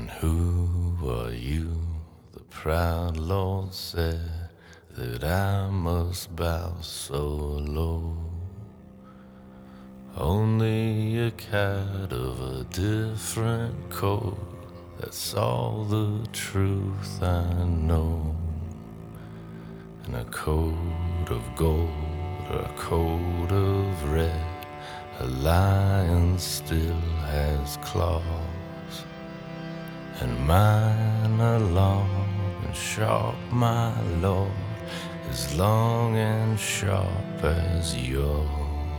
And who are you? The proud Lord said that I must bow so low. Only a cat of a different coat, that's all the truth I know. And a coat of gold or a coat of red, a lion still has claws. And mine are long and sharp, my Lord, as long and sharp as yours.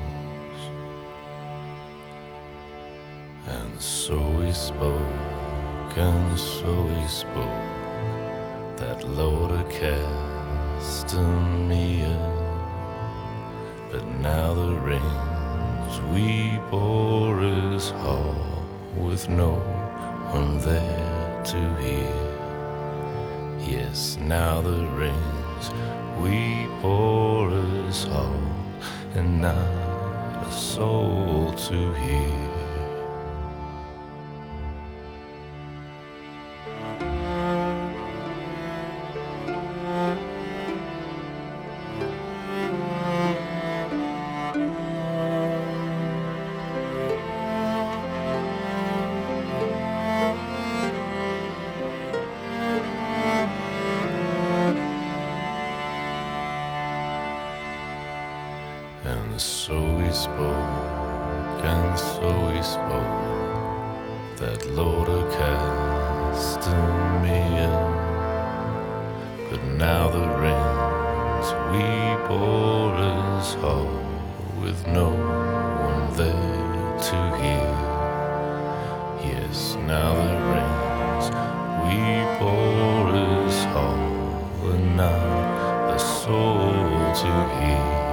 And so he spoke, and so he spoke, that Lord of Castamere. But now the rains weep o'er his hall, with no one there to hear. Yes, now the rains weep o'er his hall, and not a soul to hear. And so he spoke, and so he spoke, that Lord of Castamere. But now the rains weep o'er his hall, with no one there to hear. Yes, now the rains weep o'er his hall, and not a soul to hear.